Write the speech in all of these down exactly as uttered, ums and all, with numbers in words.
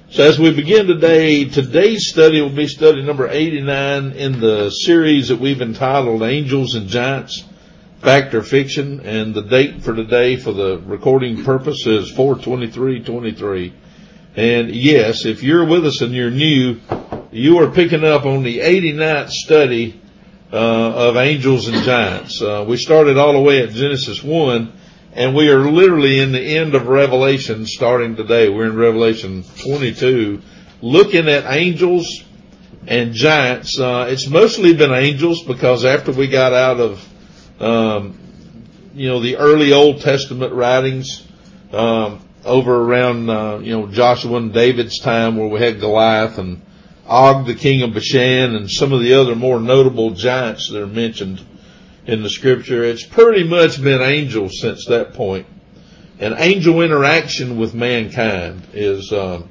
So as we begin today, today's study will be study number eighty-nine in the series that we've entitled Angels and Giants, Fact or Fiction, and the date for today for the recording purpose is four twenty-three twenty-three. And yes, if you're with us and you're new, you are picking up on the eighty-ninth study uh, of Angels and Giants. Uh, we started all the way at Genesis one, and we are literally in the end of Revelation starting today. We're in Revelation twenty-two, looking at angels and giants. Uh, it's mostly been angels because after we got out of, um, you know, the early Old Testament writings, um, over around, uh, you know, Joshua and David's time where we had Goliath and Og, the king of Bashan, and some of the other more notable giants that are mentioned in the scripture. It's pretty much been angels since that point. And angel interaction with mankind is, um,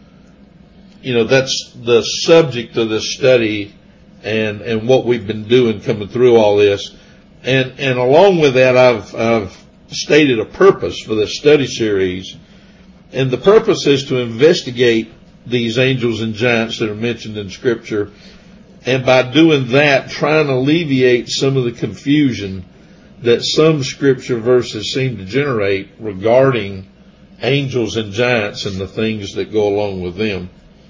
you know, that's the subject of this study and, and what we've been doing coming through all this. And, and along with that, I've, I've stated a purpose for this study series. And the purpose is to investigate these angels and giants that are mentioned in scripture. And by doing that, trying to alleviate some of the confusion that some scripture verses seem to generate regarding angels and giants and the things that go along with them.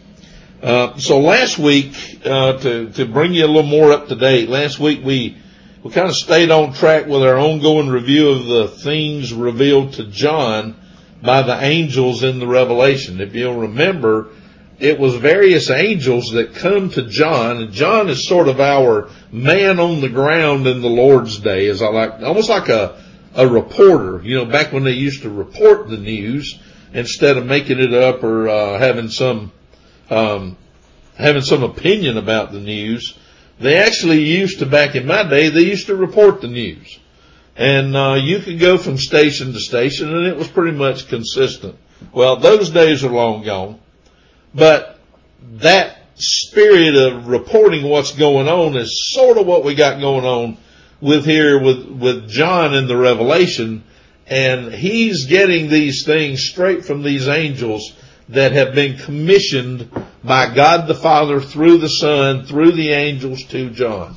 Uh, so last week, uh, to, to bring you a little more up to date, last week we, we kind of stayed on track with our ongoing review of the things revealed to John by the angels in the Revelation. If you'll remember, it was various angels that come to John, and John is sort of our man on the ground in the Lord's day, as I like, almost like a, a reporter, you know, back when they used to report the news instead of making it up or, uh, having some, um, having some opinion about the news. They actually used to, back in my day, they used to report the news. And, uh, you could go from station to station and it was pretty much consistent. Well, those days are long gone. But that spirit of reporting what's going on is sort of what we got going on with here with, with John in the Revelation. And he's getting these things straight from these angels that have been commissioned by God the Father through the Son, through the angels to John.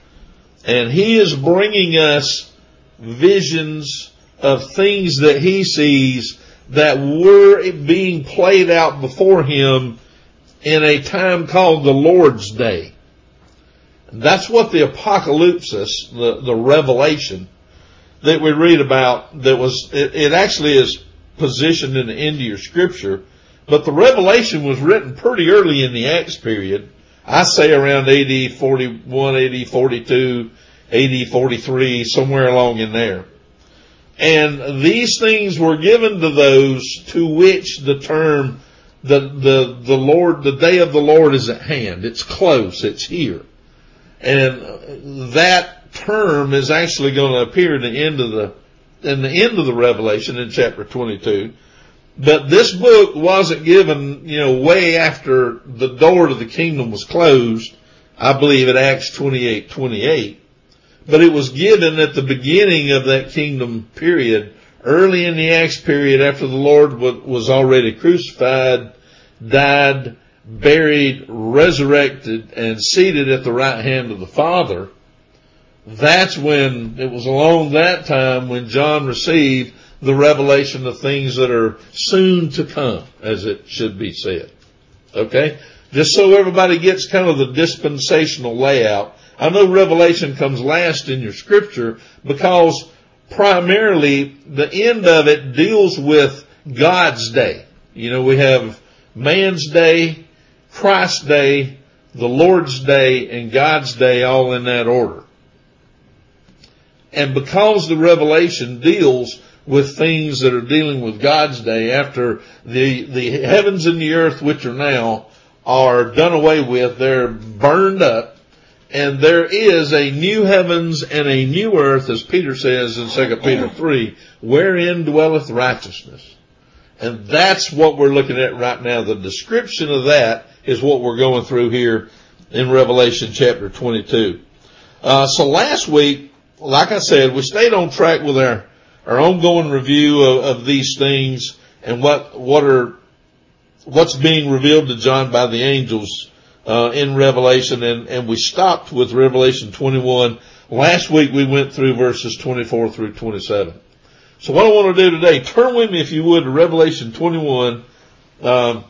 And he is bringing us visions of things that he sees that were being played out before him in a time called the Lord's Day. That's what the apocalypsis, the, the revelation that we read about, that was, it, it actually is positioned in the end of your scripture, but the revelation was written pretty early in the Acts period. I say around A D forty-one, A D forty-two, A D forty-three, somewhere along in there. And these things were given to those to which the term, the, the, the Lord, the day of the Lord is at hand. It's close. It's here. And that term is actually going to appear in the end of the, in the end of the Revelation in chapter twenty-two. But this book wasn't given, you know, way after the door to the kingdom was closed. I believe at Acts twenty-eight twenty-eight. But it was given at the beginning of that kingdom period, early in the Acts period after the Lord was already crucified, died, buried, resurrected, and seated at the right hand of the Father. That's when, it was along that time when John received the revelation of things that are soon to come, as it should be said. Okay? Just so everybody gets kind of the dispensational layout. I know Revelation comes last in your scripture because primarily the end of it deals with God's day. You know, we have man's day, Christ's day, the Lord's day, and God's day all in that order. And because the Revelation deals with things that are dealing with God's day after the, the heavens and the earth, which are now, are done away with, they're burned up. And there is a new heavens and a new earth, as Peter says in Second Peter three, wherein dwelleth righteousness. And that's what we're looking at right now. The description of that is what we're going through here in Revelation chapter twenty-two. Uh, so last week, like I said, we stayed on track with our, our ongoing review of, of these things and what, what are what's being revealed to John by the angels uh, in Revelation, and, and we stopped with Revelation twenty-one. Last week we went through verses twenty-four through twenty-seven. So what I want to do today, turn with me if you would to Revelation twenty-one. Um,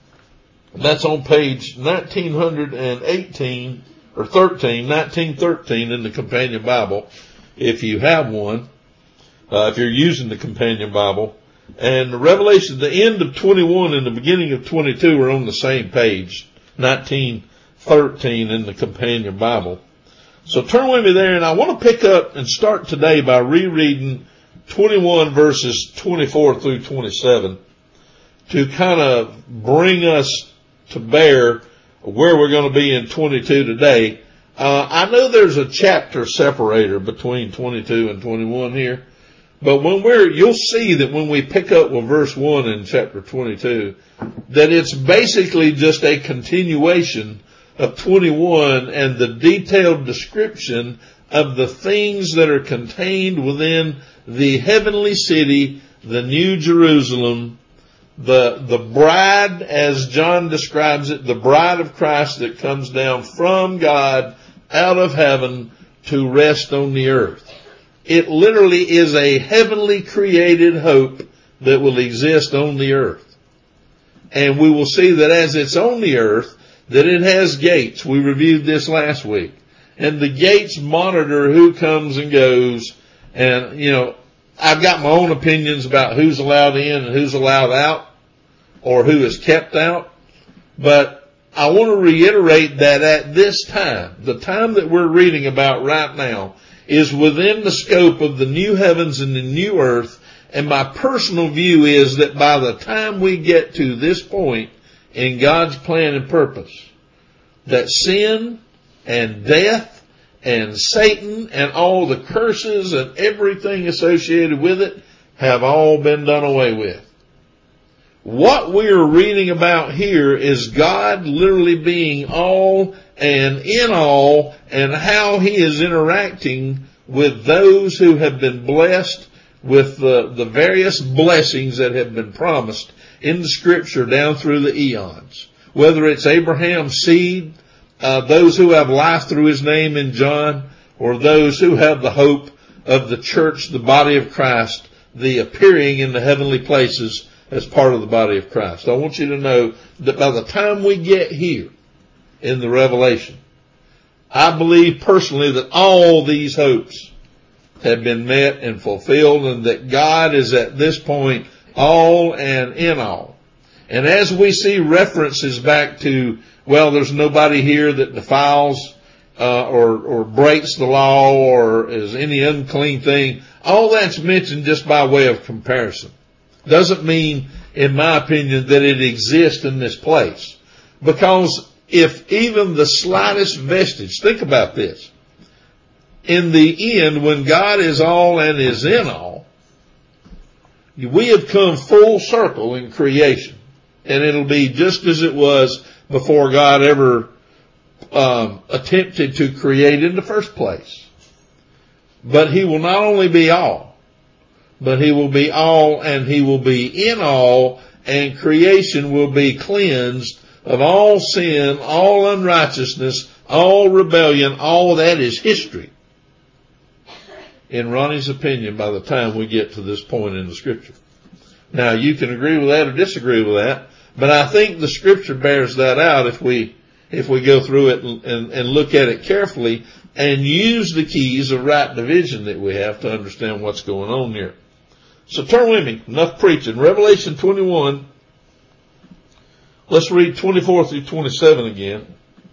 that's on page nineteen eighteen or thirteen, nineteen thirteen in the Companion Bible, if you have one, uh, if you're using the Companion Bible. And Revelation, the end of twenty-one and the beginning of twenty-two are on the same page, nineteen thirteen in the Companion Bible. So turn with me there, and I want to pick up and start today by rereading twenty-one verses twenty-four through twenty-seven to kind of bring us to bear where we're going to be in twenty-two today. Uh, I know there's a chapter separator between twenty-two and twenty-one here, but when we're, you'll see that when we pick up with verse one in chapter twenty-two, that it's basically just a continuation of twenty-one and the detailed description of the things that are contained within the heavenly city, the New Jerusalem, the, the bride, as John describes it, the bride of Christ that comes down from God out of heaven to rest on the earth. It literally is a heavenly created hope that will exist on the earth. And we will see that as it's on the earth, that it has gates. We reviewed this last week. And the gates monitor who comes and goes. And, you know, I've got my own opinions about who's allowed in and who's allowed out, or who is kept out. But I want to reiterate that at this time, the time that we're reading about right now, is within the scope of the new heavens and the new earth. And my personal view is that by the time we get to this point in God's plan and purpose, that sin and death and Satan and all the curses and everything associated with it have all been done away with. What we are reading about here is God literally being all and in all, and how he is interacting with those who have been blessed with the, the various blessings that have been promised in the scripture down through the eons. Whether it's Abraham's seed, uh, those who have life through his name in John, or those who have the hope of the church, the body of Christ, the appearing in the heavenly places as part of the body of Christ. I want you to know that by the time we get here in the Revelation, I believe personally that all these hopes have been met and fulfilled, and that God is at this point all and in all. And as we see references back to, well, there's nobody here that defiles uh, or, or breaks the law or is any unclean thing, all that's mentioned just by way of comparison. Doesn't mean, in my opinion, that it exists in this place. Because if even the slightest vestige, think about this, in the end, when God is all and is in all, we have come full circle in creation. And it'll be just as it was before God ever um, attempted to create in the first place. But he will not only be all, but he will be all and he will be in all, and creation will be cleansed of all sin, all unrighteousness, all rebellion. All that is history, in Ronnie's opinion, by the time we get to this point in the scripture. Now, you can agree with that or disagree with that, but I think the scripture bears that out if we, if we go through it and, and, and look at it carefully and use the keys of right division that we have to understand what's going on here. So turn with me. Enough preaching. Revelation twenty-one. Let's read twenty-four through twenty-seven again.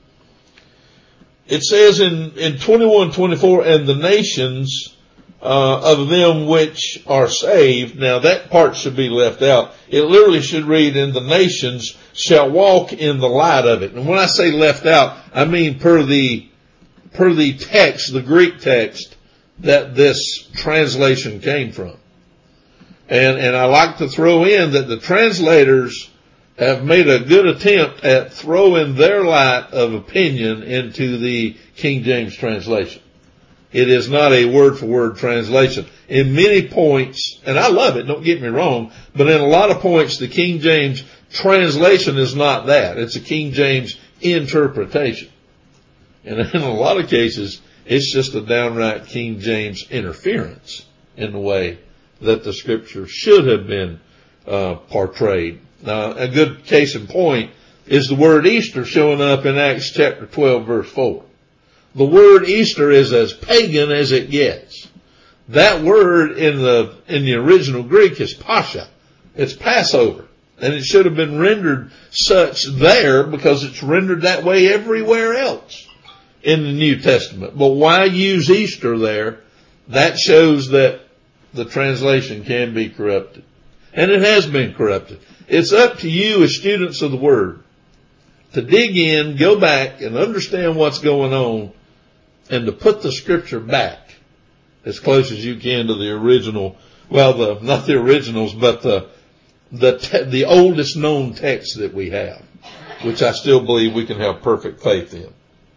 It says in, in twenty-one twenty-four, and the nations uh, of them which are saved. Now that part should be left out. It literally should read, and the nations shall walk in the light of it. And when I say left out, I mean per the, per the text, the Greek text that this translation came from. And, and I like to throw in that the translators have made a good attempt at throwing their light of opinion into the King James translation. It is not a word-for-word translation. In many points, and I love it, don't get me wrong, but in a lot of points, the King James translation is not that. It's a King James interpretation. And in a lot of cases, it's just a downright King James interference in the way that the scripture should have been uh, portrayed. Now, a good case in point is the word Easter showing up in Acts chapter twelve, verse four. The word Easter is as pagan as it gets. That word in the in the original Greek is Pascha. It's Passover. And it should have been rendered such there because it's rendered that way everywhere else in the New Testament. But why use Easter there? That shows that the translation can be corrupted. And it has been corrupted. It's up to you as students of the Word to dig in, go back, and understand what's going on, and to put the Scripture back as close as you can to the original, well, the not the originals, but the the te- the oldest known text that we have, which I still believe we can have perfect faith in.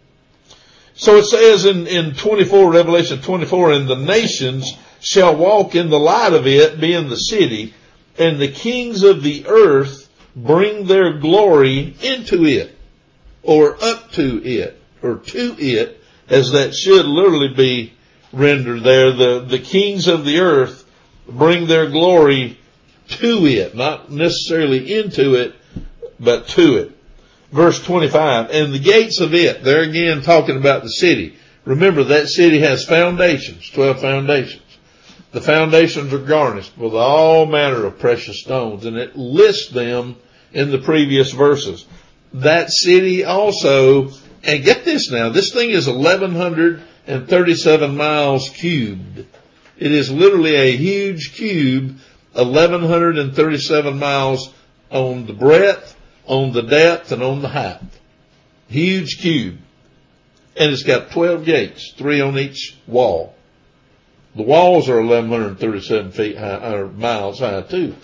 So it says in, in twenty-four, Revelation twenty-four, and the nations shall walk in the light of it, being the city, and the kings of the earth bring their glory into it, or up to it, or to it, as that should literally be rendered there. The, the kings of the earth bring their glory to it, not necessarily into it, but to it. Verse twenty-five, and the gates of it, there again talking about the city. Remember, that city has foundations, twelve foundations. The foundations are garnished with all manner of precious stones, and it lists them in the previous verses. That city also, and get this now, this thing is eleven thirty-seven miles cubed. It is literally a huge cube, eleven thirty-seven miles on the breadth, on the depth, and on the height. Huge cube. And it's got twelve gates, three on each wall. The walls are eleven thirty-seven feet high, or miles high too.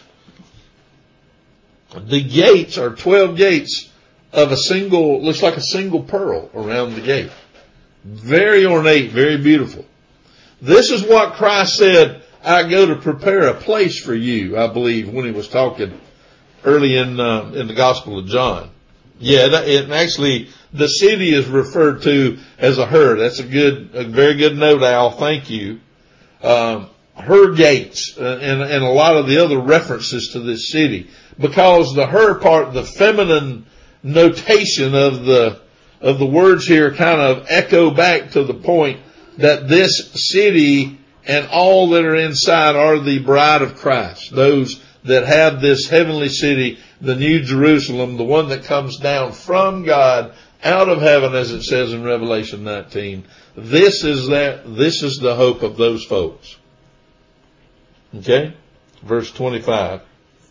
The gates are twelve gates of a single, looks like a single pearl around the gate. Very ornate, very beautiful. This is what Christ said, I go to prepare a place for you, I believe, when he was talking early in uh, in the Gospel of John. Yeah, it, actually, the city is referred to as a her. That's a good, a very good note, Al. Thank you. Um, her gates, uh, and, and a lot of the other references to this city, because the her part, the feminine notation of the of the words here, kind of echo back to the point that this city and all that are inside are the bride of Christ. Those that have this heavenly city, the New Jerusalem, the one that comes down from God out of heaven, as it says in Revelation nineteen. This is that, this is the hope of those folks. Okay? Verse twenty-five.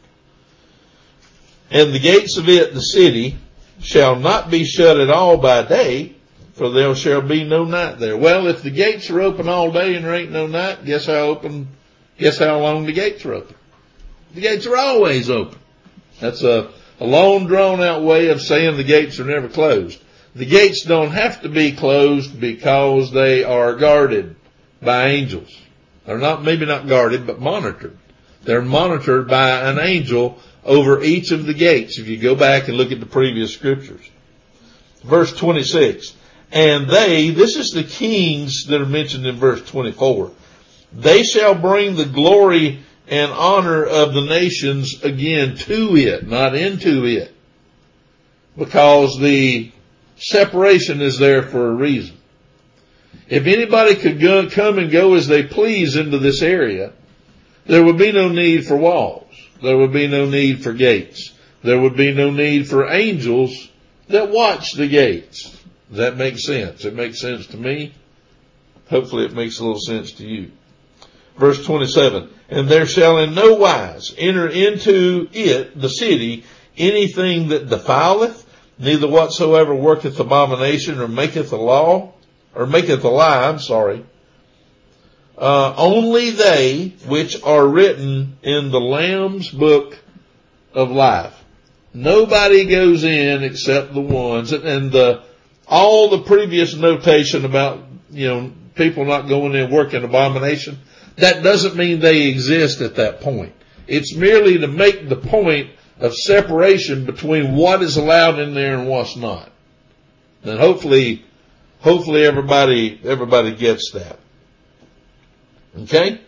And the gates of it, the city, shall not be shut at all by day, for there shall be no night there. Well, if the gates are open all day and there ain't no night, guess how open, guess how long the gates are open? The gates are always open. That's a, a long drawn out way of saying the gates are never closed. The gates don't have to be closed because they are guarded by angels. They're not, maybe not guarded, but monitored. They're monitored by an angel over each of the gates, if you go back and look at the previous scriptures. Verse twenty-six. And they, this is the kings that are mentioned in verse twenty-four. They shall bring the glory and honor of the nations again to it, not into it. Because the separation is there for a reason. If anybody could go, come and go as they please into this area, there would be no need for walls. There would be no need for gates. There would be no need for angels that watch the gates. Does that make sense? It makes sense to me. Hopefully it makes a little sense to you. Verse twenty-seven. And there shall in no wise enter into it, the city, anything that defileth, neither whatsoever worketh abomination or maketh a law, or maketh a lie, I'm sorry. Uh, only they which are written in the Lamb's book of life. Nobody goes in except the ones, and the, all the previous notation about, you know, people not going in working abomination, that doesn't mean they exist at that point. It's merely to make the point of separation between what is allowed in there and what's not. And hopefully, hopefully everybody, everybody gets that. Okay?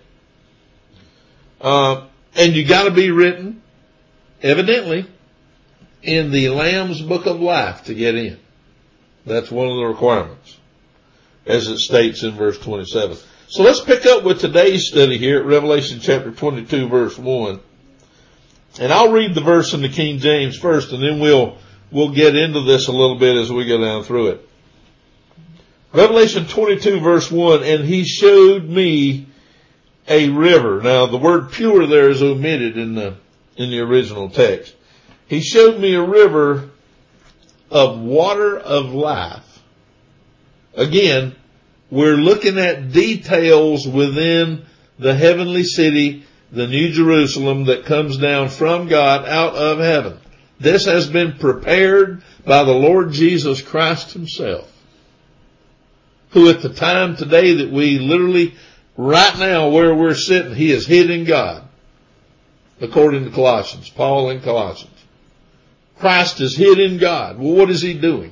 Uh, and you gotta be written, evidently, in the Lamb's Book of Life to get in. That's one of the requirements, as it states in verse twenty-seven. So let's pick up with today's study here at Revelation chapter twenty-two, verse one. And I'll read the verse in the King James first, and then we'll, we'll get into this a little bit as we go down through it. Revelation twenty-two, verse one, and he showed me a river. Now, the word pure there is omitted in the, in the original text. He showed me a river of water of life. Again, we're looking at details within the heavenly city, the New Jerusalem that comes down from God out of heaven. This has been prepared by the Lord Jesus Christ himself, who at the time today that we literally, right now where we're sitting, he is hid in God, according to Colossians, Paul in Colossians. Christ is hid in God. Well, what is he doing?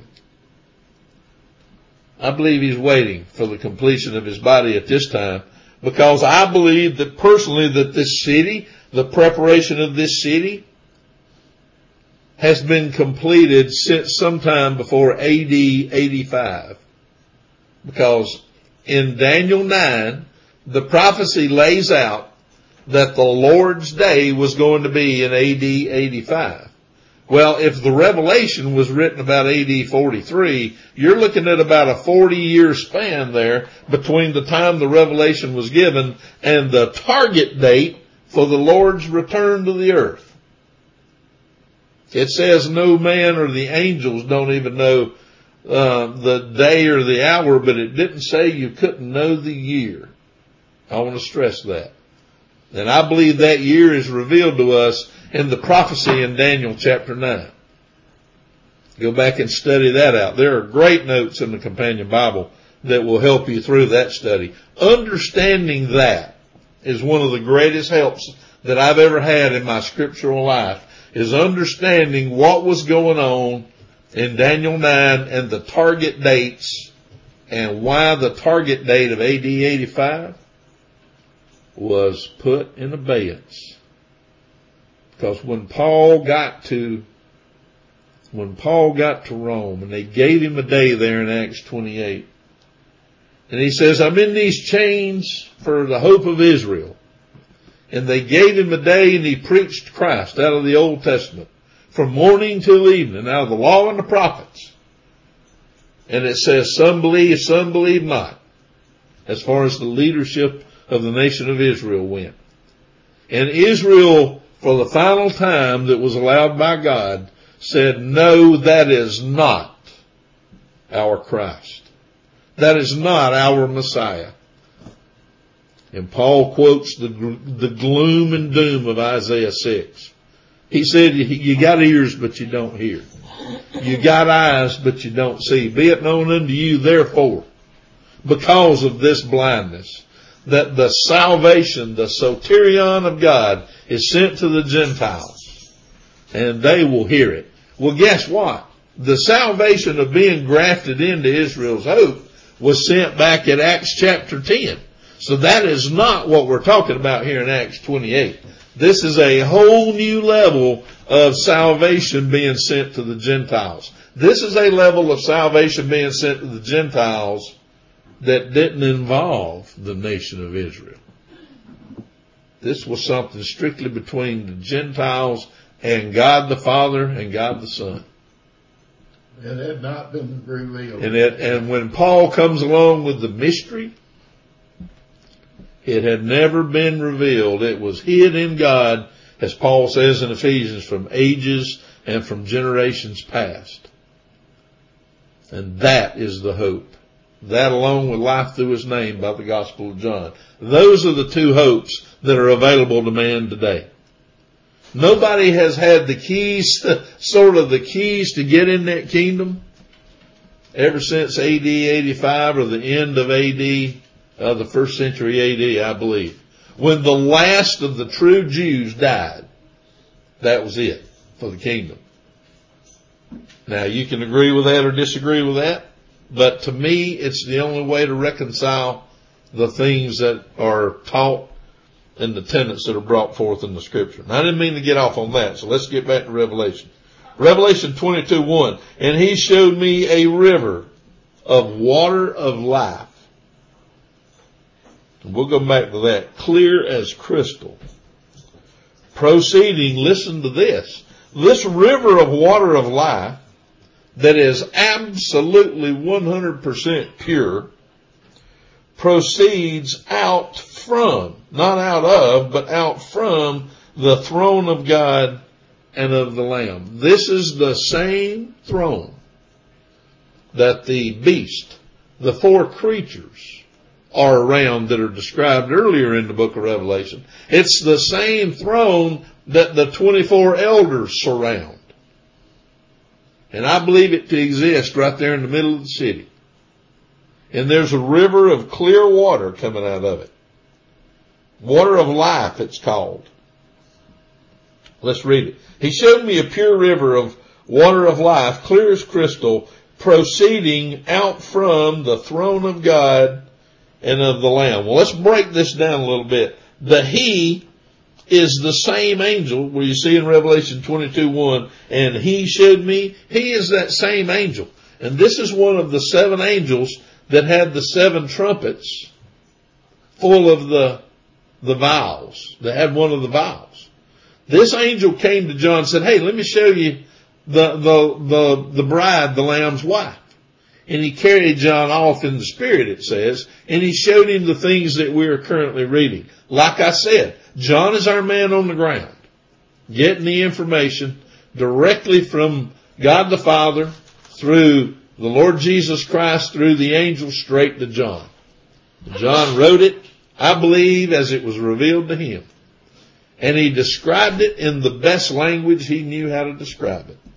I believe he's waiting for the completion of his body at this time, because I believe that personally that this city, the preparation of this city, has been completed since sometime before A D eighty-five. Because in Daniel nine, the prophecy lays out that the Lord's day was going to be in A D eighty-five. Well, if the Revelation was written about A D forty-three, you're looking at about a forty-year span there between the time the Revelation was given and the target date for the Lord's return to the earth. It says no man or the angels don't even know uh, the day or the hour, but it didn't say you couldn't know the year. I want to stress that. And I believe that year is revealed to us in the prophecy in Daniel chapter nine. Go back and study that out. There are great notes in the Companion Bible that will help you through that study. Understanding that is one of the greatest helps that I've ever had in my scriptural life, is understanding what was going on in Daniel nine and the target dates, and why the target date of A D eighty-five was put in abeyance. Because when Paul got to, when Paul got to Rome, and they gave him a day there in Acts twenty-eight, and he says, I'm in these chains for the hope of Israel. And they gave him a day, and he preached Christ out of the Old Testament from morning till evening, out of the law and the prophets. And it says some believe, some believe not, as far as the leadership of the nation of Israel went. And Israel, for the final time that was allowed by God, said, no, that is not our Christ. That is not our Messiah. And Paul quotes the, the gloom and doom of Isaiah six. He said, you got ears, but you don't hear. You got eyes, but you don't see. Be it known unto you, therefore, because of this blindness, that the salvation, the soterion of God, is sent to the Gentiles, and they will hear it. Well, guess what? The salvation of being grafted into Israel's hope was sent back at Acts chapter ten. So that is not what we're talking about here in Acts twenty-eight. This is a whole new level of salvation being sent to the Gentiles. This is a level of salvation being sent to the Gentiles that didn't involve the nation of Israel. This was something strictly between the Gentiles and God the Father and God the Son. It had not been revealed. And, it, and when Paul comes along with the mystery, it had never been revealed. It was hid in God, as Paul says in Ephesians, from ages and from generations past. And that is the hope. That along with life through his name by the Gospel of John. Those are the two hopes that are available to man today. Nobody has had the keys, sort of the keys to get in that kingdom ever since A D eighty-five, or the end of A D, uh, the first century A D, I believe. When the last of the true Jews died. That was it. for the kingdom. Now, you can agree with that or disagree with that, but to me, it's the only way to reconcile the things that are taught and the tenets that are brought forth in the Scripture. Now, I didn't mean to get off on that, so let's get back to Revelation. Revelation twenty-two one, and he showed me a river of water of life. And we'll go back to that. Clear as crystal. Proceeding, listen to this. This river of water of life that is absolutely one hundred percent pure proceeds out from, not out of, but out from the throne of God and of the Lamb. This is the same throne that the beast, the four creatures are around that are described earlier in the book of Revelation. It's the same throne that the twenty-four elders surround. And I believe it to exist right there in the middle of the city. And there's a river of clear water coming out of it. Water of life, it's called. Let's read it. He showed me a pure river of water of life, clear as crystal, proceeding out from the throne of God and of the Lamb. Well, let's break this down a little bit. The He is the same angel where you see in Revelation twenty-two one, and he showed me, he is that same angel. And this is one of the seven angels that had the seven trumpets full of the, the vials. They had one of the vials. This angel came to John and said, hey, let me show you the, the, the, the bride, the Lamb's wife. And he carried John off in the Spirit, it says, and he showed him the things that we are currently reading. Like I said, John is our man on the ground, getting the information directly from God the Father through the Lord Jesus Christ, through the angel, straight to John. John wrote it, I believe, as it was revealed to him. And he described it in the best language he knew how to describe it.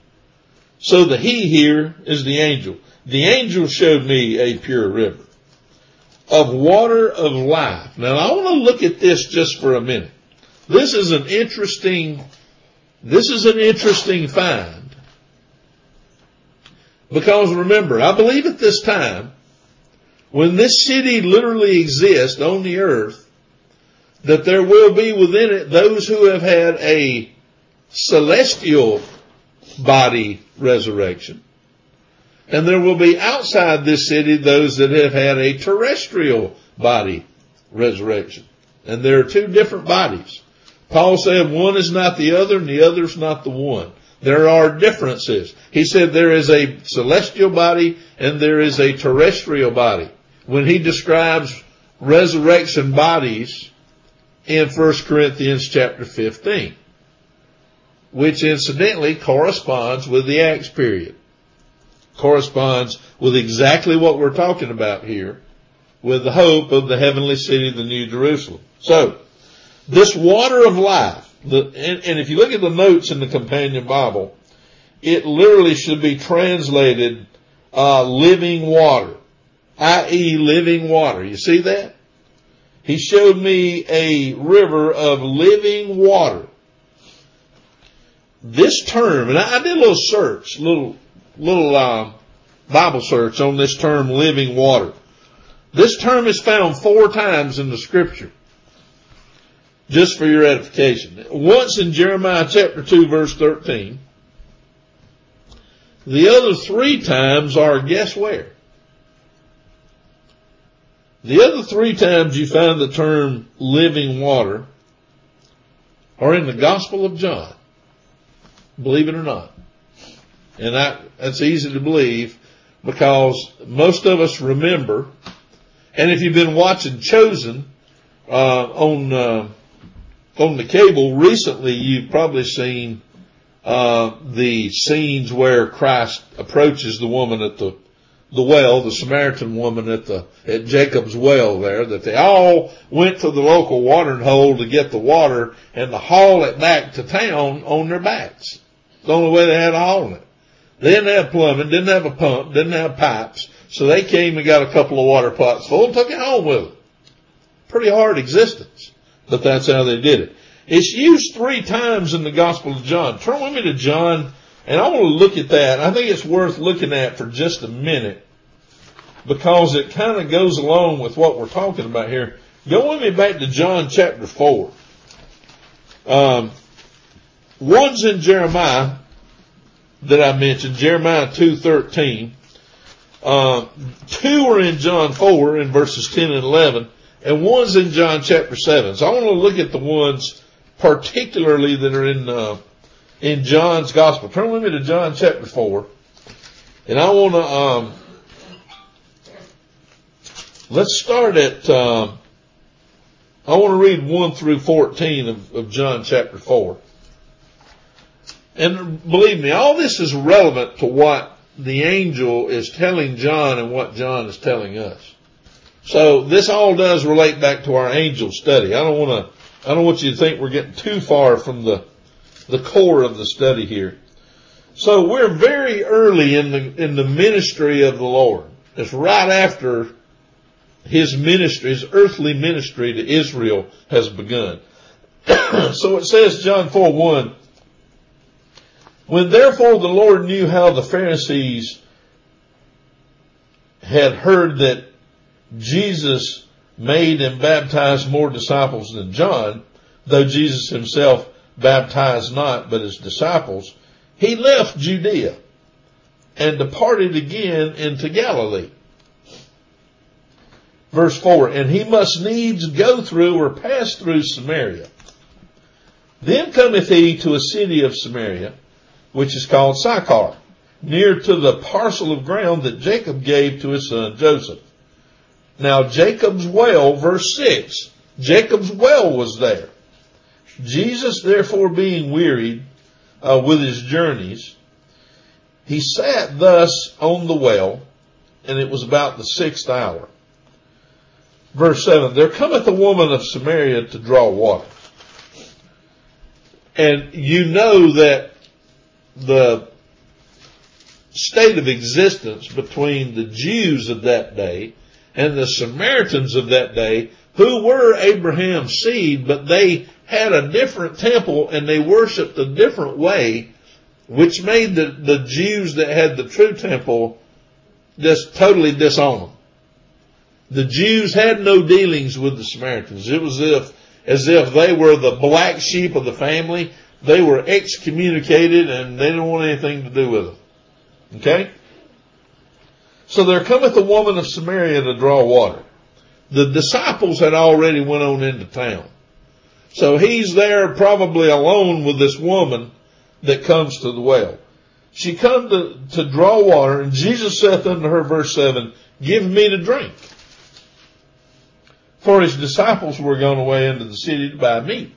So the he here is the angel. The angel showed me a pure river of water of life. Now I want to look at this just for a minute. This is an interesting, this is an interesting find. Because remember, I believe at this time, when this city literally exists on the earth, that there will be within it those who have had a celestial body resurrection. And there will be outside this city those that have had a terrestrial body resurrection. And there are two different bodies. Paul said one is not the other and the other is not the one. There are differences. He said there is a celestial body and there is a terrestrial body. When he describes resurrection bodies in First Corinthians chapter fifteen, which incidentally corresponds with the Acts period. Corresponds with exactly what we're talking about here, with the hope of the heavenly city, the New Jerusalem. So, this water of life, the, and, and if you look at the notes in the companion Bible, it literally should be translated uh, living water, that is living water. You see that? He showed me a river of living water. This term, and I, I did a little search, little little uh, Bible search on this term living water. This term is found four times in the Scripture. Just for your edification. Once in Jeremiah chapter two verse thirteen. The other three times are, guess where? The other three times you find the term living water are in the Gospel of John. Believe it or not. And that, that's easy to believe because most of us remember, and if you've been watching Chosen uh, on uh, on the cable recently, you've probably seen uh, the scenes where Christ approaches the woman at the the well, the Samaritan woman at the at Jacob's well there, that they all went to the local watering hole to get the water and to haul it back to town on their backs. It's the only way they had to haul it. They didn't have plumbing, didn't have a pump, didn't have pipes, so they came and got a couple of water pots full and took it home with them. Pretty hard existence, but that's how they did it. It's used three times in the Gospel of John. Turn with me to John, and I want to look at that. I think it's worth looking at for just a minute because it kind of goes along with what we're talking about here. Go with me back to John chapter four. Um, one's in Jeremiah that I mentioned, Jeremiah two thirteen. Uh, two are in John four in verses ten and eleven, and one's in John chapter seven. So I want to look at the ones particularly that are in uh, in John's gospel. Turn with me to John chapter four, and I want to um, let's start at um, I want to read one through fourteen of, of John chapter four. And believe me, all this is relevant to what the angel is telling John and what John is telling us. So this all does relate back to our angel study. I don't want to I don't want you to think we're getting too far from the, the core of the study here. So we're very early in the, in the ministry of the Lord. It's right after his ministry, his earthly ministry to Israel has begun. So it says, John four one, when therefore the Lord knew how the Pharisees had heard that Jesus made and baptized more disciples than John, though Jesus himself baptized not but his disciples, he left Judea and departed again into Galilee. Verse four, and he must needs go through or pass through Samaria. Then cometh he to a city of Samaria, which is called Sychar, near to the parcel of ground that Jacob gave to his son Joseph. Now Jacob's well, verse six, Jacob's well was there. Jesus therefore being wearied uh, with his journeys, he sat thus on the well, and it was about the sixth hour. Verse seven, there cometh a woman of Samaria to draw water. And you know that the state of existence between the Jews of that day and the Samaritans of that day, who were Abraham's seed, but they had a different temple and they worshiped a different way, which made the, the Jews that had the true temple just totally disown them. The Jews had no dealings with the Samaritans. It was as if, as if they were the black sheep of the family. They were excommunicated and they didn't want anything to do with them. Okay? So there cometh a woman of Samaria to draw water. The disciples had already went on into town. So he's there probably alone with this woman that comes to the well. She come to, to draw water, and Jesus saith unto her, verse seven, give me to drink. For his disciples were gone away into the city to buy meat.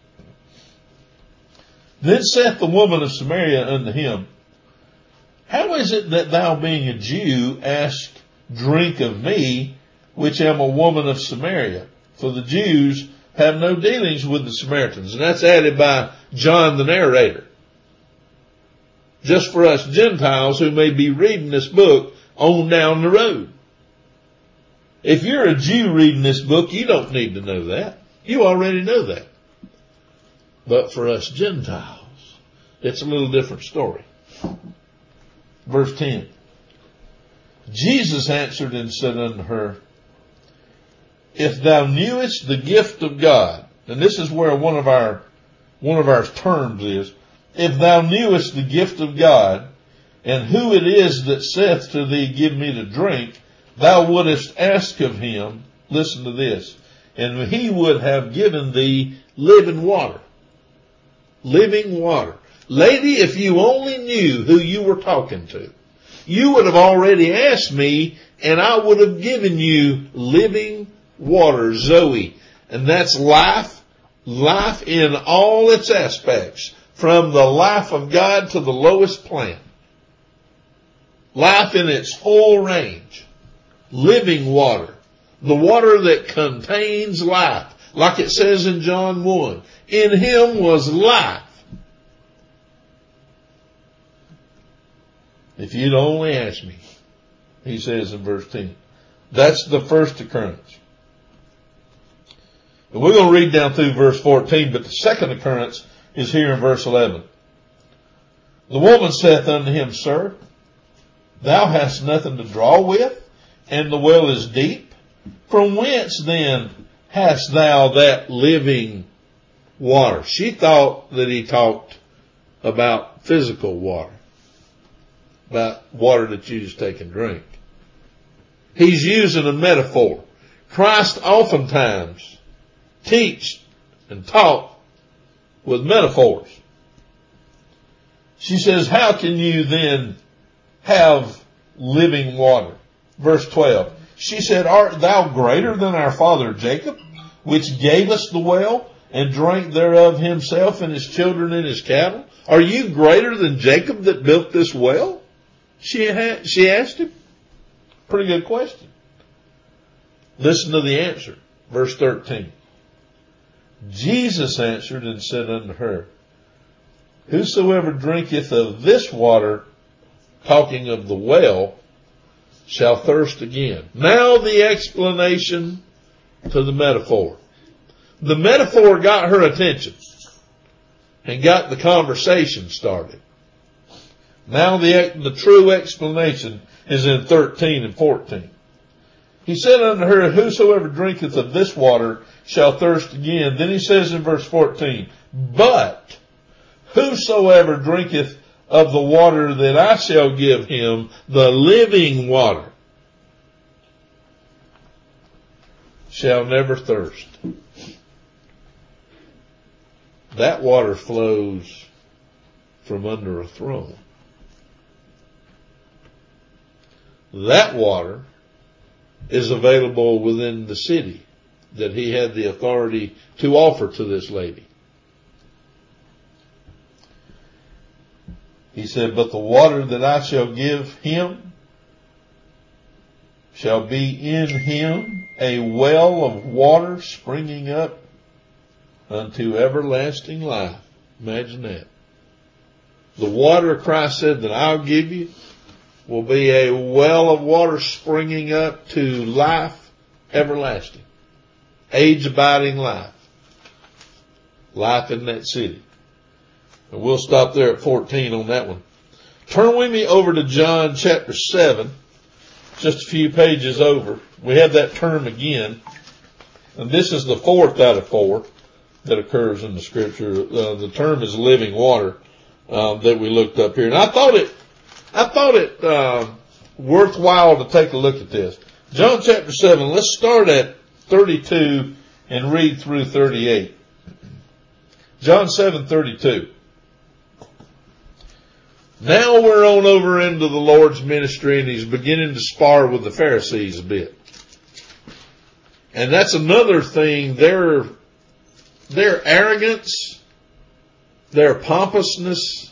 Then saith the woman of Samaria unto him, how is it that thou being a Jew ask drink of me, which am a woman of Samaria? For the Jews have no dealings with the Samaritans. And that's added by John the narrator. Just for us Gentiles who may be reading this book on down the road. If you're a Jew reading this book, you don't need to know that. You already know that. But for us Gentiles, it's a little different story. Verse ten. Jesus answered and said unto her, if thou knewest the gift of God, and this is where one of our, one of our terms is, if thou knewest the gift of God, and who it is that saith to thee, give me to drink, thou wouldest ask of him, listen to this, and he would have given thee living water. Living water. Lady, if you only knew who you were talking to, you would have already asked me, and I would have given you living water, Zoe. And that's life, life in all its aspects, from the life of God to the lowest plant. Life in its full range. Living water. The water that contains life. Like it says in John one. In him was life. If you'd only ask me, he says in verse ten. That's the first occurrence. And we're going to read down through verse fourteen, but the second occurrence is here in verse eleven. The woman saith unto him, Sir, thou hast nothing to draw with, and the well is deep. From whence then hast thou that living water? She thought that he talked about physical water, about water that you just take and drink. He's using a metaphor. Christ oftentimes teach and taught with metaphors. She says, how can you then have living water? Verse twelve. She said, art thou greater than our father Jacob, which gave us the well and drank thereof himself and his children and his cattle? Are you greater than Jacob that built this well? She had, she asked him. Pretty good question. Listen to the answer. Verse thirteen. Jesus answered and said unto her, whosoever drinketh of this water, talking of the well, shall thirst again. Now the explanation to the metaphor. The metaphor got her attention and got the conversation started. Now the, the true explanation is in thirteen and fourteen. He said unto her, whosoever drinketh of this water shall thirst again. Then he says in verse fourteen, but whosoever drinketh of the water that I shall give him, the living water, shall never thirst. That water flows from under a throne. That water is available within the city that he had the authority to offer to this lady. He said, but the water that I shall give him shall be in him a well of water springing up unto everlasting life. Imagine that. The water Christ said that I'll give you will be a well of water springing up to life everlasting. Age abiding life. Life in that city. And we'll stop there at fourteen on that one. Turn with me over to John chapter seven. Just a few pages over. We have that term again. And this is the fourth out of four that occurs in the scripture. Uh, the term is living water um, that we looked up here. And I thought it, I thought it uh, worthwhile to take a look at this. John chapter seven. Let's start at thirty-two and read through thirty-eight. John seven thirty-two. Now we're on over into the Lord's ministry, and he's beginning to spar with the Pharisees a bit. And that's another thing. Their, their arrogance, their pompousness,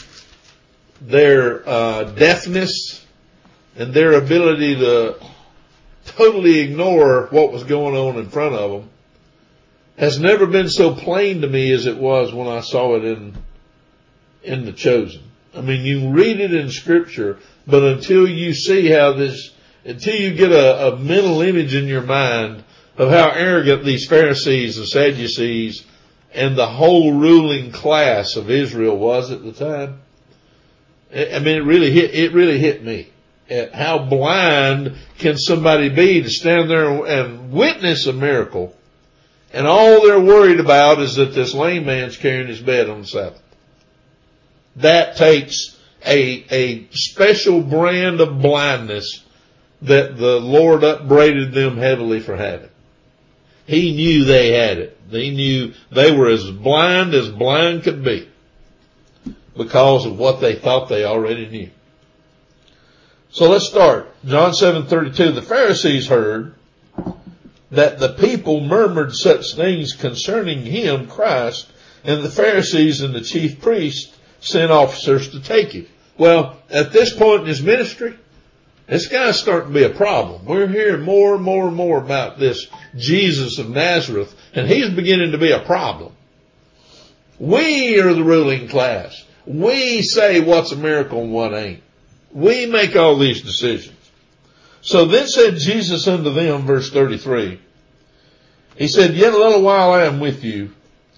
their uh, deafness, and their ability to totally ignore what was going on in front of them has never been so plain to me as it was when I saw it in, in The Chosen. I mean, you read it in scripture, but until you see how this, until you get a, a mental image in your mind of how arrogant these Pharisees and Sadducees and the whole ruling class of Israel was at the time, I mean, it really hit, it really hit me. How blind can somebody be to stand there and witness a miracle, and all they're worried about is that this lame man's carrying his bed on the Sabbath. That takes a, a special brand of blindness that the Lord upbraided them heavily for having. He knew they had it. They knew they were as blind as blind could be because of what they thought they already knew. So let's start. John seven thirty-two. The Pharisees heard that the people murmured such things concerning him, Christ, and the Pharisees and the chief priests sent officers to take him. Well, at this point in his ministry, this guy's starting to be a problem. We're hearing more and more and more about this Jesus of Nazareth, and he's beginning to be a problem. We are the ruling class. We say what's a miracle and what ain't. We make all these decisions. So then said Jesus unto them, verse thirty-three, He said, yet a little while I am with you,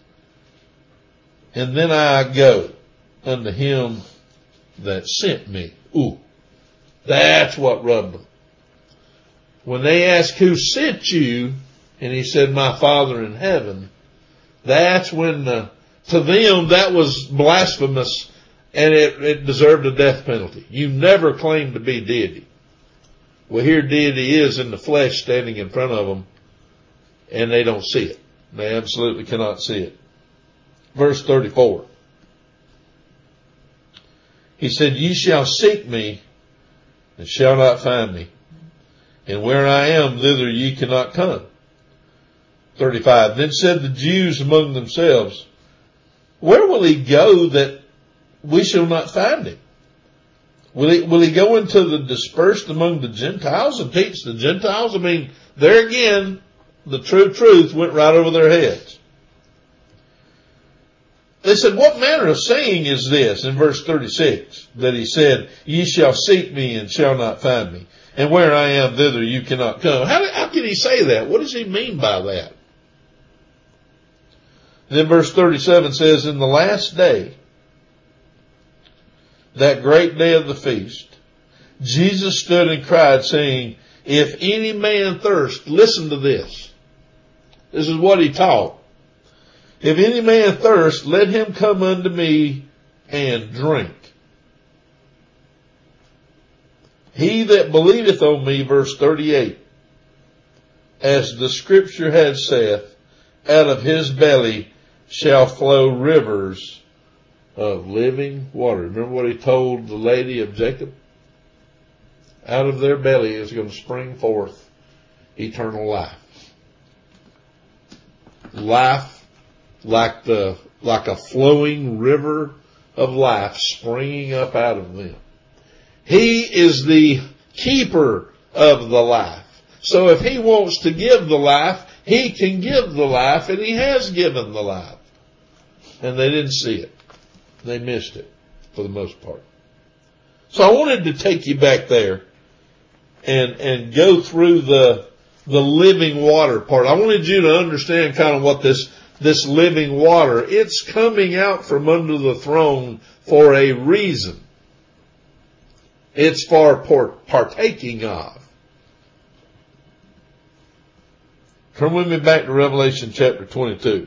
and then I go unto him that sent me. Ooh, that's what rubbed them. When they asked who sent you, and he said, my Father in heaven, that's when the, to them that was blasphemous, and it, it deserved a death penalty. You never claimed to be deity. Well, here deity is in the flesh standing in front of them, and they don't see it. They absolutely cannot see it. Verse thirty-four. He said, ye shall seek me, and shall not find me. And where I am, thither ye cannot come. thirty-five. Then said the Jews among themselves, where will he go that we shall not find him? Will he, will he go into the dispersed among the Gentiles and teach the Gentiles? I mean, there again, the true truth went right over their heads. They said, what manner of saying is this, in verse thirty-six, that he said, ye shall seek me and shall not find me, and where I am, thither you cannot come. How, how can he say that? What does he mean by that? Then verse thirty-seven says, in the last day, that great day of the feast, Jesus stood and cried, saying, if any man thirst, listen to this. This is what he taught. If any man thirst, let him come unto me and drink. He that believeth on me, verse thirty-eight, as the scripture had saith, out of his belly shall flow rivers of living water. Remember what he told the lady of Jacob? Out of their belly is going to spring forth eternal life. Life like the, like a flowing river of life springing up out of them. He is the keeper of the life. So if he wants to give the life, he can give the life, and he has given the life. And they didn't see it. They missed it for the most part. So I wanted to take you back there and, and go through the, the living water part. I wanted you to understand kind of what this, this living water, it's coming out from under the throne for a reason. It's for partaking of. Turn with me back to Revelation chapter twenty-two.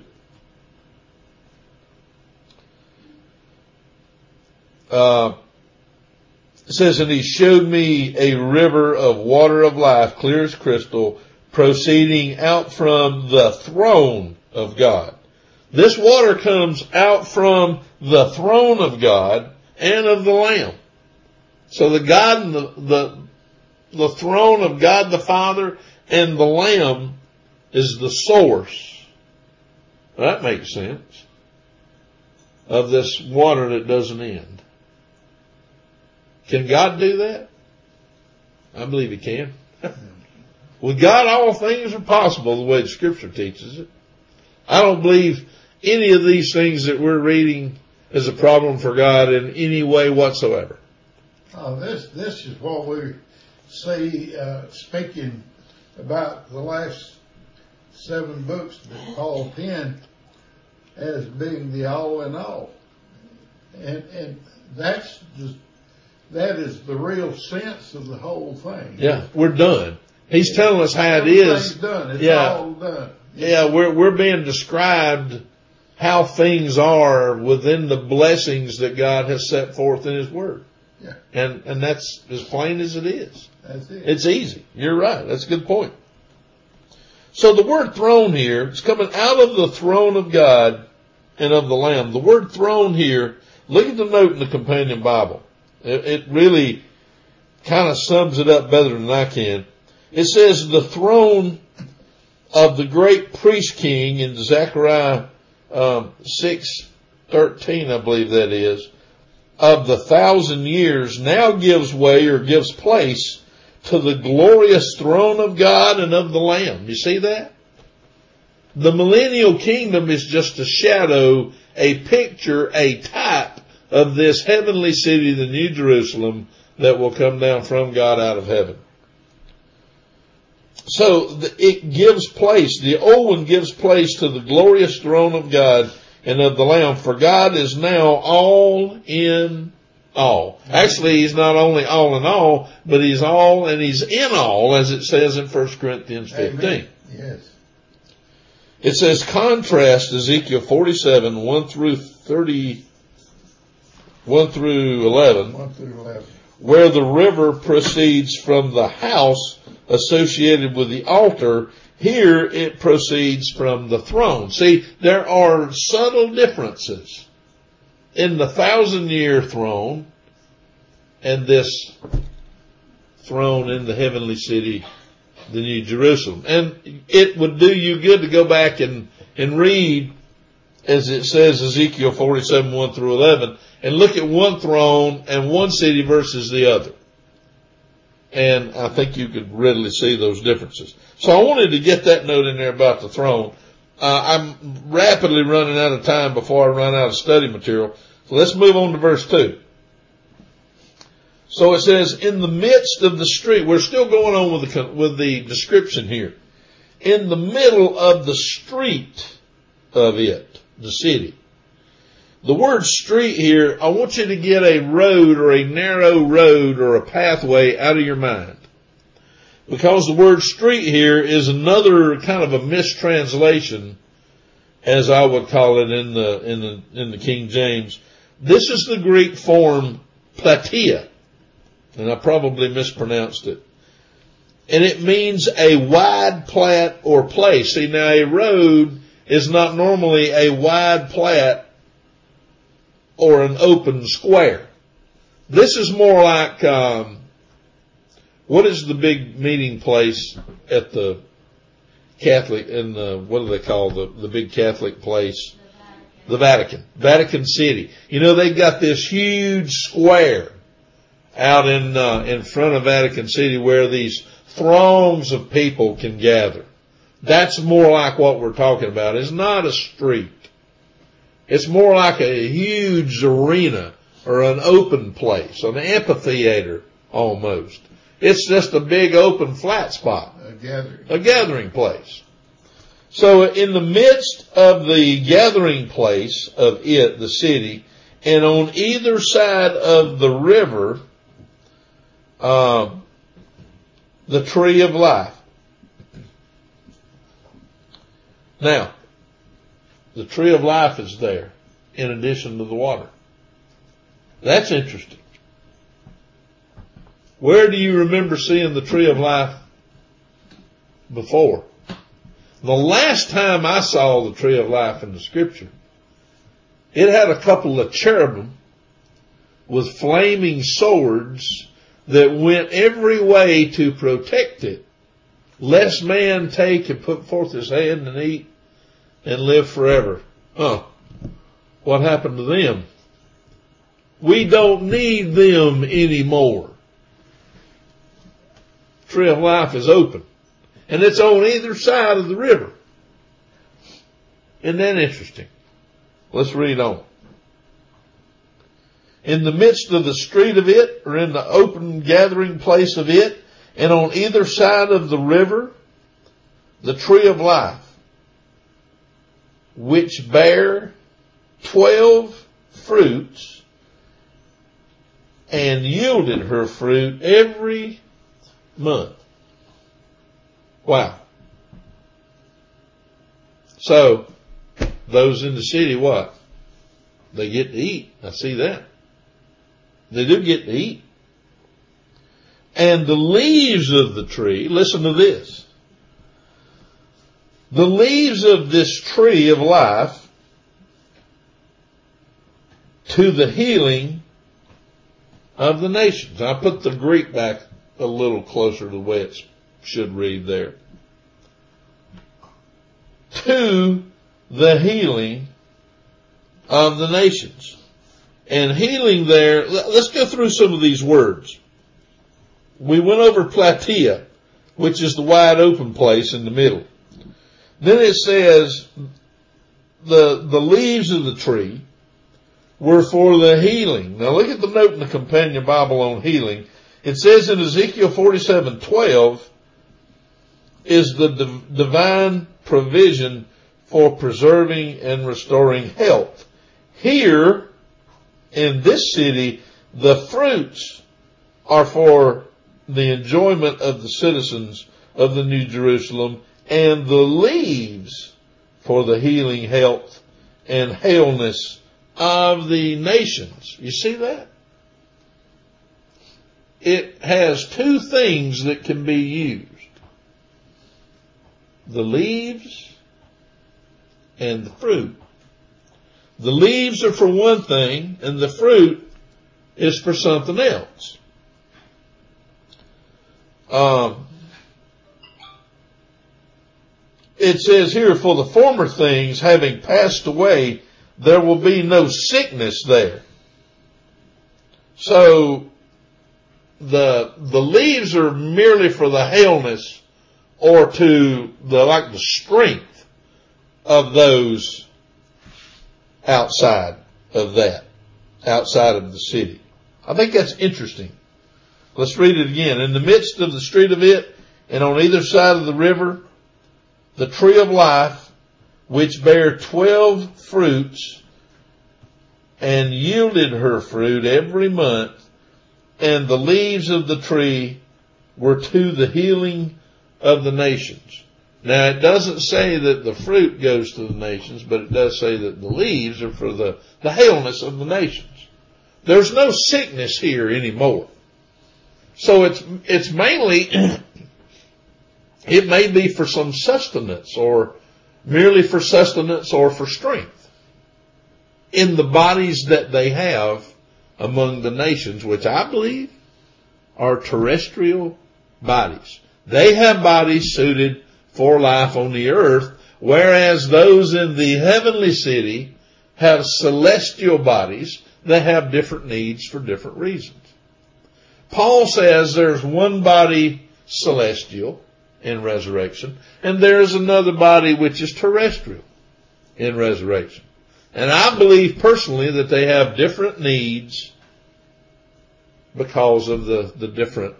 Uh, it says, and he showed me a river of water of life, clear as crystal, proceeding out from the throne of God. This water comes out from the throne of God and of the Lamb. So the God and the, the, the throne of God the Father and the Lamb is the source. That makes sense. Of this water that doesn't end. Can God do that? I believe he can. With God, all things are possible the way the scripture teaches it. I don't believe any of these things that we're reading is a problem for God in any way whatsoever. Oh, this, this is what we see, uh, speaking about the last seven books that Paul penned as being the all in all. And, and that's just, that is the real sense of the whole thing. Yeah, we're done. He's yeah. telling us how it is. Done. It's yeah. all done. Yeah, we're, we're being described how things are within the blessings that God has set forth in his word. Yeah. And, and that's as plain as it is. That's it. It's easy. You're right. That's a good point. So the word throne here is coming out of the throne of God and of the Lamb. The word throne here, look at the note in the companion Bible. It, it really kind of sums it up better than I can. It says the throne of the great priest king in Zechariah um, six thirteen, I believe that is, of the thousand years now gives way or gives place to the glorious throne of God and of the Lamb. You see that? The millennial kingdom is just a shadow, a picture, a type of this heavenly city, the New Jerusalem, that will come down from God out of heaven. So the, it gives place, the old one gives place to the glorious throne of God and of the Lamb, for God is now all in all. Actually, he's not only all in all, but he's all and he's in all, as it says in First Corinthians fifteen. Amen. Yes. It says, contrast Ezekiel forty-seven, one through thirty, one through eleven, one through eleven, where the river proceeds from the house associated with the altar. Here it proceeds from the throne. See, there are subtle differences in the thousand year throne and this throne in the heavenly city, the New Jerusalem. And it would do you good to go back and, and read, as it says, Ezekiel forty-seven, one through eleven, and look at one throne and one city versus the other. And I think you could readily see those differences. So I wanted to get that note in there about the throne. Uh, I'm rapidly running out of time before I run out of study material. So let's move on to verse two. So it says, in the midst of the street, we're still going on with the, with the description here. In the middle of the street of it, the city. The word street here, I want you to get a road or a narrow road or a pathway out of your mind. Because the word street here is another kind of a mistranslation, as I would call it in the, in the, in the King James. This is the Greek form platia. And I probably mispronounced it. And it means a wide plat or place. See, now a road is not normally a wide plat or an open square. This is more like, um, what is the big meeting place at the Catholic, in the, what do they call the, the big Catholic place? The Vatican. Vatican City. You know, they've got this huge square out in, uh, in front of Vatican City where these throngs of people can gather. That's more like what we're talking about. It's not a street. It's more like a huge arena or an open place, an amphitheater almost. It's just a big open flat spot. A gathering. A gathering place. So in the midst of the gathering place of it, the city, and on either side of the river, uh, the tree of life. Now, the tree of life is there in addition to the water. That's interesting. Where do you remember seeing the tree of life before? The last time I saw the tree of life in the scripture, it had a couple of cherubim with flaming swords that went every way to protect it, lest man take and put forth his hand and eat and live forever. Huh. What happened to them? We don't need them anymore. Tree of life is open. And it's on either side of the river. Isn't that interesting? Let's read on. In the midst of the street of it, or in the open gathering place of it, and on either side of the river, the tree of life, which bear twelve fruits, and yielded her fruit every month. Wow. So, those in the city, what? They get to eat. I see that. They do get to eat. And the leaves of the tree, listen to this. The leaves of this tree of life to the healing of the nations. I put the Greek back a little closer to the way it should read there. To the healing of the nations. And healing there, let's go through some of these words. We went over platia, which is the wide open place in the middle. Then it says the, the leaves of the tree were for the healing. Now look at the note in the Companion Bible on healing. It says in Ezekiel forty-seven twelve, is the div- divine provision for preserving and restoring health. Here, in this city, the fruits are for the enjoyment of the citizens of the New Jerusalem, and the leaves for the healing, health, and haleness of the nations. You see that? It has two things that can be used. The leaves and the fruit. The leaves are for one thing, and the fruit is for something else. Um, it says here, for the former things having passed away, there will be no sickness there. So, the, the leaves are merely for the haleness or to the, like the strength of those outside of that, outside of the city. I think that's interesting. Let's read it again. In the midst of the street of it, and on either side of the river, the tree of life, which bare twelve fruits, and yielded her fruit every month, and the leaves of the tree were to the healing of the nations. Now, it doesn't say that the fruit goes to the nations, but it does say that the leaves are for the, the haleness of the nations. There's no sickness here anymore. So it's, it's mainly, it may be for some sustenance, or merely for sustenance or for strength in the bodies that they have among the nations, which I believe are terrestrial bodies. They have bodies suited for life on the earth, whereas those in the heavenly city have celestial bodies that have different needs for different reasons. Paul says there's one body celestial in resurrection, and there's another body which is terrestrial in resurrection. And I believe personally that they have different needs because of the, the different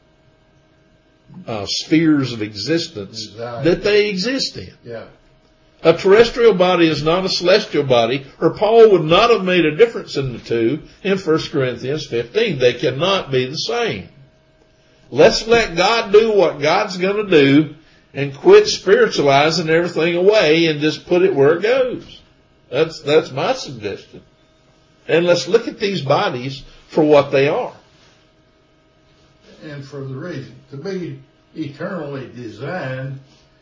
uh, spheres of existence exactly. that they exist in. Yeah. A terrestrial body is not a celestial body, or Paul would not have made a difference in the two in First Corinthians fifteen. They cannot be the same. Let's let God do what God's going to do and quit spiritualizing everything away and just put it where it goes. That's, that's my suggestion. And let's look at these bodies for what they are. And for the reason, to be eternally designed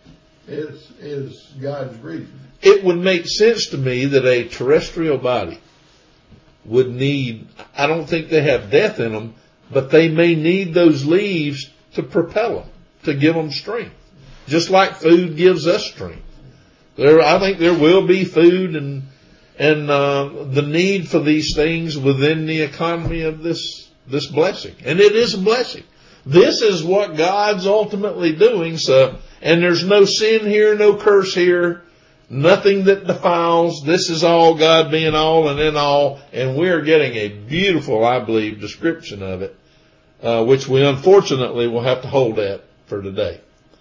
is, is God's reason. It would make sense to me that a terrestrial body would need, I don't think they have death in them, but they may need those leaves to propel them, to give them strength. Just like food gives us strength. There, I think there will be food and, and, uh, the need for these things within the economy of this, this blessing. And it is a blessing. This is what God's ultimately doing. So, and there's no sin here, no curse here, nothing that defiles. This is all God being all and in all. And we're getting a beautiful, I believe, description of it, uh, which we unfortunately will have to hold at for today.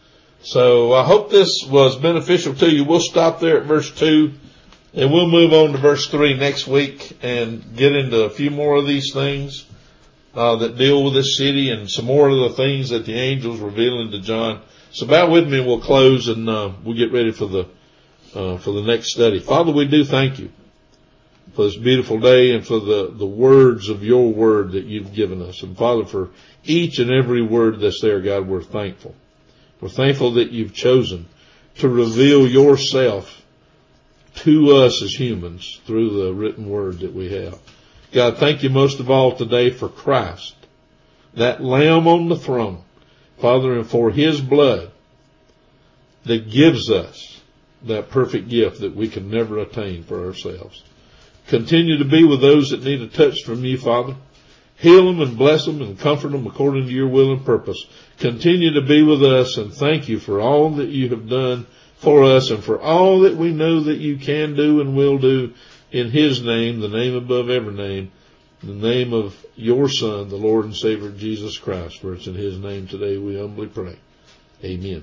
So I hope this was beneficial to you. We'll stop there at verse two, and we'll move on to verse three next week and get into a few more of these things uh, that deal with this city and some more of the things that the angels revealing to John. So bear with me, and we'll close, and uh, we'll get ready for the uh, for the next study. Father, we do thank you for this beautiful day and for the, the words of your word that you've given us. And Father, for each and every word that's there, God, we're thankful. We're thankful that you've chosen to reveal yourself to us as humans through the written word that we have. God, thank you most of all today for Christ, that Lamb on the throne, Father, and for his blood that gives us that perfect gift that we can never attain for ourselves. Continue to be with those that need a touch from you, Father. Heal them and bless them and comfort them according to your will and purpose. Continue to be with us, and thank you for all that you have done for us and for all that we know that you can do and will do in his name, the name above every name, the name of your Son, the Lord and Savior Jesus Christ. For it's in his name today we humbly pray. Amen.